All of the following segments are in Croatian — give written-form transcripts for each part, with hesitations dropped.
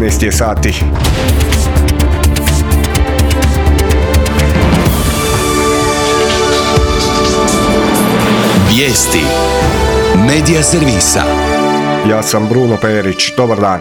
12 je sati. Vijesti Medija servisa. Ja sam Bruno Perić, dobar dan.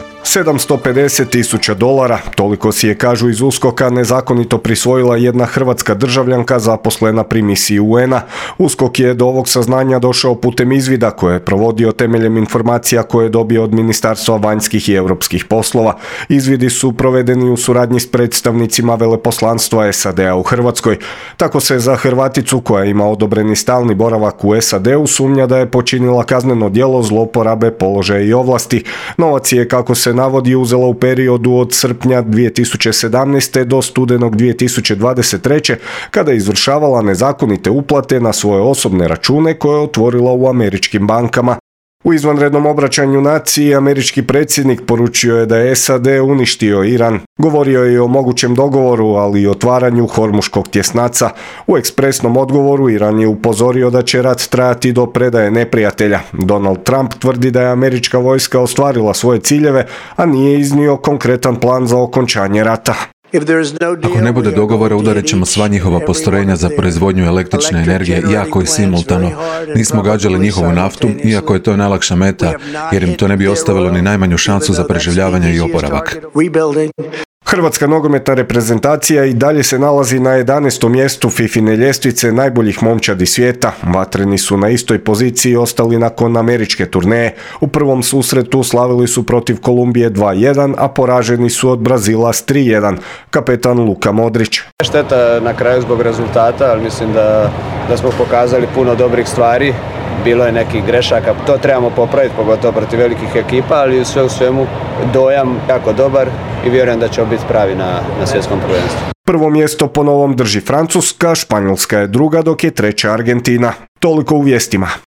$750,000, toliko si je, kažu iz USKOK-a, nezakonito prisvojila jedna hrvatska državljanka zaposlena pri misiji UN-a. USKOK je do ovog saznanja došao putem izvida koje je provodio temeljem informacija koje je dobio od Ministarstva vanjskih i europskih poslova. Izvidi su provedeni u suradnji s predstavnicima veleposlanstva SAD-a u Hrvatskoj. Tako se za Hrvaticu koja ima odobreni stalni boravak u SAD-u sumnja da je počinila kazneno djelo zlouporabe položaja i ovlasti. Novac je, kako se navodi, uzela u periodu od srpnja 2017. do studenog 2023. kada je izvršavala nezakonite uplate na svoje osobne račune koje je otvorila u američkim bankama. U izvanrednom obraćanju naciji američki predsjednik poručio je da je SAD uništio Iran. Govorio je i o mogućem dogovoru, ali i otvaranju Hormuškog tjesnaca. U ekspresnom odgovoru Iran je upozorio da će rat trajati do predaje neprijatelja. Donald Trump tvrdi da je američka vojska ostvarila svoje ciljeve, a nije iznio konkretan plan za okončanje rata. Ako ne bude dogovora, udarit ćemo sva njihova postrojenja za proizvodnju električne energije jako i simultano. Nismo gađali njihovu naftu, iako je to najlakša meta, jer im to ne bi ostavilo ni najmanju šansu za preživljavanje i oporavak. Hrvatska nogometna reprezentacija i dalje se nalazi na 11. mjestu FIFIne ljestvice najboljih momčadi svijeta. Vatreni su na istoj poziciji ostali nakon američke turneje. U prvom susretu slavili su protiv Kolumbije 2-1, a poraženi su od Brazila s 3-1. Kapetan Luka Modrić. Šteta na kraju zbog rezultata, ali mislim da smo pokazali puno dobrih stvari. Bilo je nekih grešaka, to trebamo popraviti, pogotovo protiv velikih ekipa, ali sve u svemu dojam jako dobar i vjerujem da će biti pravi na svjetskom prvenstvu. Prvo mjesto po novom drži Francuska, Španjolska je druga, dok je treća Argentina. Toliko u vijestima.